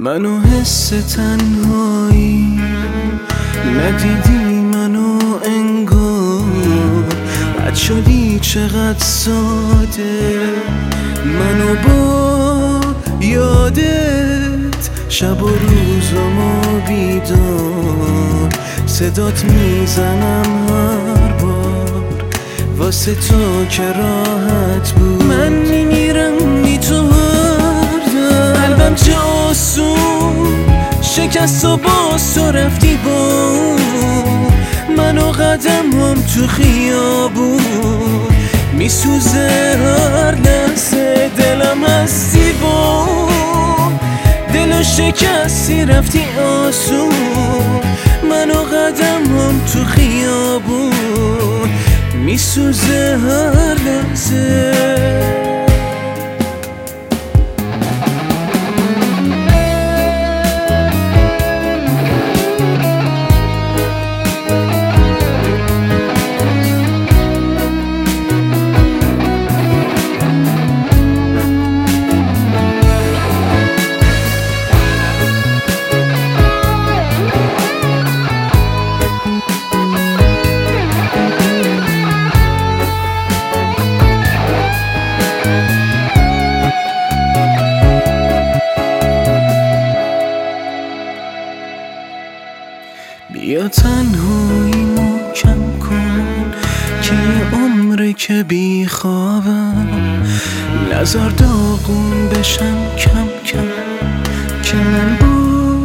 منو حس تنهایی ندیدی منو انگار رد شدی چقدر ساده منو با یادت شب و روزمو بیدار صدات میزنم هر بار واسه تو که راحت بود من میمیرم بی تو قلبم چه آسون شکست و باز تو رفتی با منو قدمم تو خیابون میسوزه هر لحظه دلم هستی با دلو شکستی رفتی آسون منو قدمم تو خیابون میسوزه هر لحظه بیا تنهاییمو کم کن که یه عمره که بی خوابم نزار داغون بشم کم کم که من با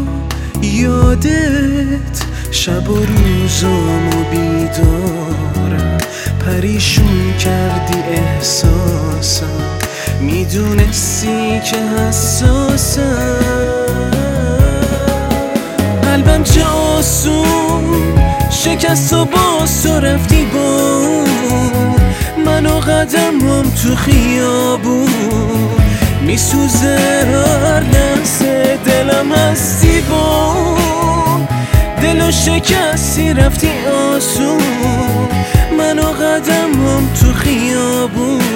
یادت شب و روزامو بیدارم پریشون کردی احساسم میدونستی که حساسم قلبم چه آسون شکست و باز تو رفتی با منو قدمم تو خیابون میسوزه هر لحظه دلم هستی با دلو شکستی رفتی آسون منو قدمم تو خیابون